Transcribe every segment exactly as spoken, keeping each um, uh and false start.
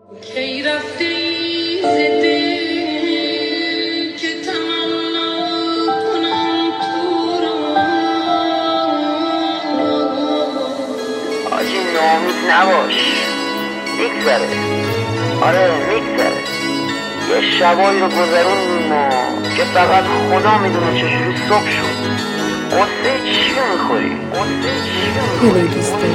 کی رفتی زده که تمنا کنم تو را. آجی ناامید نباش، میگذره. آره میگذره. یه شبایی رو گذروندیم ما که فقط خدا میدونه چجوری صبح شد. قصه چی رو میخوری؟ قصه چی رو میخوری؟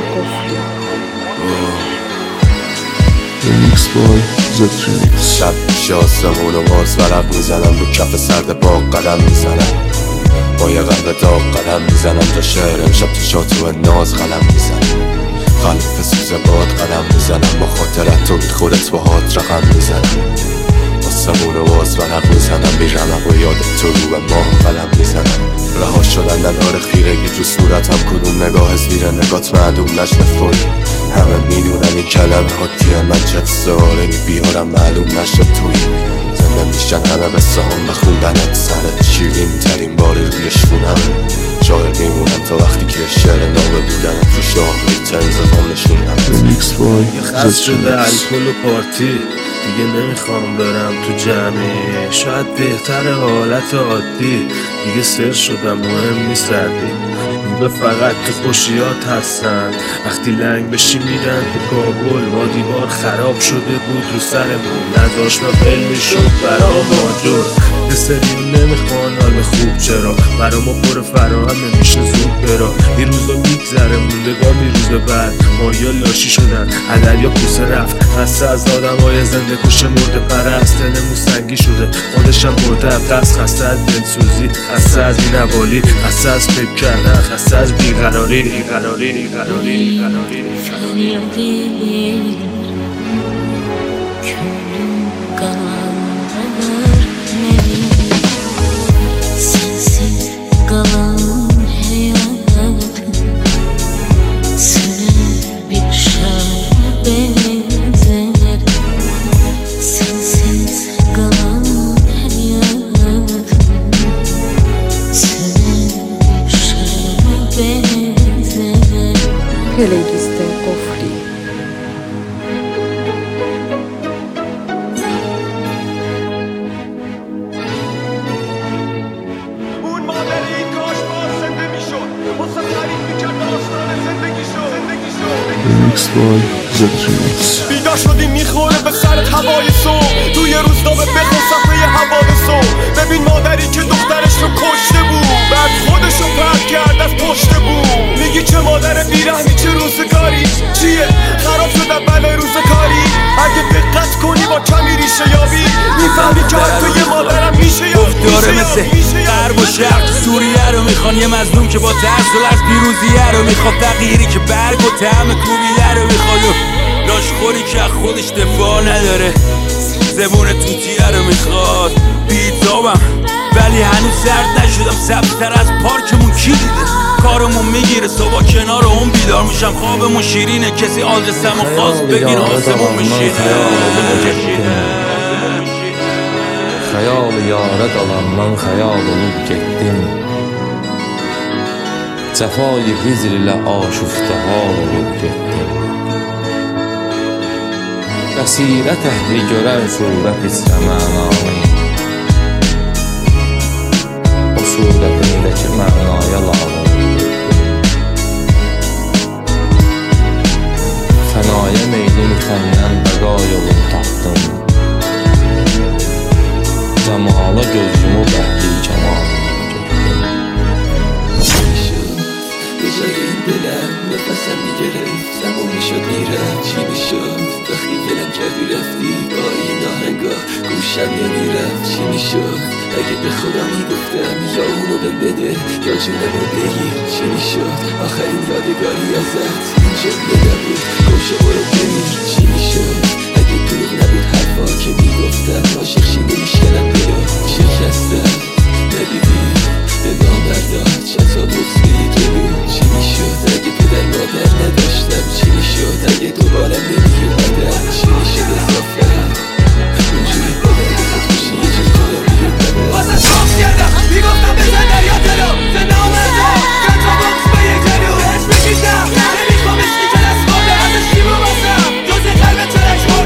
ریمیکس بای زد ریمیکس. شب پیش آسمون و باز ورق میزنم، رو کف سرد باغ قدم میزنم، با یه قلب داغ قدم میزنم، تا شعر امشب تو شاتو ناز قلم میزنم، خلف سوز باد قدم میزنم، با خاطرت تو بی خودت با هات رقم میزنم، آسمون و باز ورق میزنم، بی رمق و یاد تو رو به ماه قلم میزنم، رها شدن نهار خیرگی تو صورتم، کدوم نگاه زیر نگات معدوم نشن فوری، همه میدونن این کلمه ها کیه، من چه سواله بیارم معلوم نشد توی زنده میشن همه قصه هم بخوندنت، سرت شیرین ترین باری روی شونم، شاید میمونم تا وقتی که شعر نامه بودنت رو شاهری تنز هم نشونم. ریمیکس بای خست زد شده ریمیکس. الکل و پارتی دیگه نمیخوام برم تو جمعی، شاید بهتر حالت عادی، دیگه سر شدم مهم نیست سردی، به فقط تو خوشیات هستن، وقتی لنگ بشی میرن تو کابل، با دیوار خراب شده بود رو سرمون، نداشت ول میشد برا ماجر، یه سری نمیخوان حال خوب، چرا برا ما پر فراهم نمیشه زود برا، این روزا میگذره موندگار می روز بعد، مایا لاشی شدن هدر یا کوسه رفت، خسته از آدم های زنده کشه مرده پرست، دلمون سنگی شده خودشم مرده دست، خسته از دلسوزی، خسته از این حوالی، خسته از فکر کردن، خسته از بیقراری بیقراری بیقراری بیقراری بیقراری. پلیلیست قفلی. اون مادری کاش باز زنده میشد، واسه تعریف میکرد داستان زندگی شد زندگی شد ریمیکس بای زد ریمیکس. بیدار شدی میخوره به سرت هوای صبح، توی روزنامه بخون صفحه حوادث صبح، ببین مادری که دخترش رو کشته بود، بعد خودش رو پرد کرد از پشت بود، میگی چه مادر بیرحمی چه روزگاری، چیه خراب شده بله روزگاری، اگه دقت کنی با کمی ریشه یابی میفهمی که حتی یه مادرم میشه یابی، داره مثل غرب و شرق سوریه رو میخوان، یه مظلوم که با ترس و لرز پیروزیه رو میخواد، فقیری که برگ و طعم کوبیده رو میخواد، لاشخوری که از خودش دفاع نداره، زبون توتیه رو میخواد، بیتابم ولی هنوز سرد نشدم، سبزتر از پارکمون کی دیده، کارمون میگیره صبح کنار اون بیدار میشم، خوابمون شیرینه کسی آدرسم و خواست بگین آسمون میشینه، خیال یاره dalandan xəyal olub getdim, cəfayı hicr ilə aşufta hal olub getdim, bəsirət əhli görər surət içrə mənanı, o surətindəki mənaya lal olub getdim, fənaya meylim səndən bəqa yolunu tapdım, cəmala göz yumub əhli kəmal getdim. جای این دلم نفسم میگرفت، تموم میشد میرم چی میشد وقتی دلم کردی رفتی، با این آهنگا گوشم نمیرفت چی میشد اگه به خدا میگفتم یا اونو بهم بده یا جونمو بگیر چی میشد، آخرین یادگاری ازت این جمله نبود گوشه برو بمیر چی میشد اگه دروغ نبود حرفا که میگفتم، عاشق شی نمیشکنم دلو شکستم ندیدی به نامردا چند تا بغض بی جلو چی میشد اگه پدر مادر نداشتم چی میشد اگه دوباره نمیومدم چی میشد اضافه اونجوری بدن به خودکشی یه جور جدا میومدم واسه شخص کردم میگفتم بزن دریا جلو زن نامردا چند تا بغض به یک جلو بهش بکشم نمیخوام اسمی که دست مادر ازش کی ببستم جز قلب ترک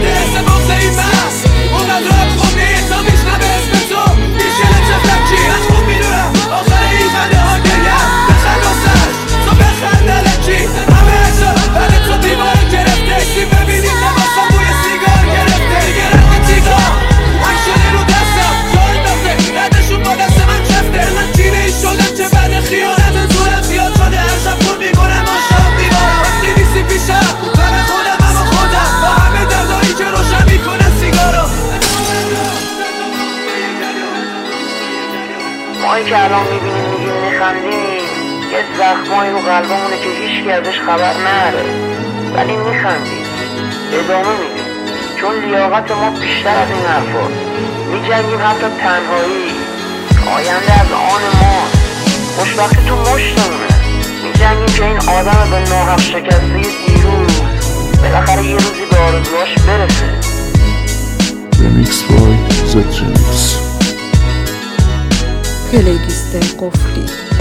که الان میبینیم میگیم میخندیم یه زخمایی رو قلبمونه که هیچ کی ازش خبر نره، ولی میخندیم، ادامه میدیم، چون لیاقت ما بیشتر از این حرفاست. میجنگیم حتی تنهایی، آینده از آن ماست، خوشبختی تو مشتمونه. میجنگیم که این آدم به ناحق شکسته دیروز بالاخره یه روزی به آرزوهاش برسه. Remix by Z Remix. پلیلیست قفلی.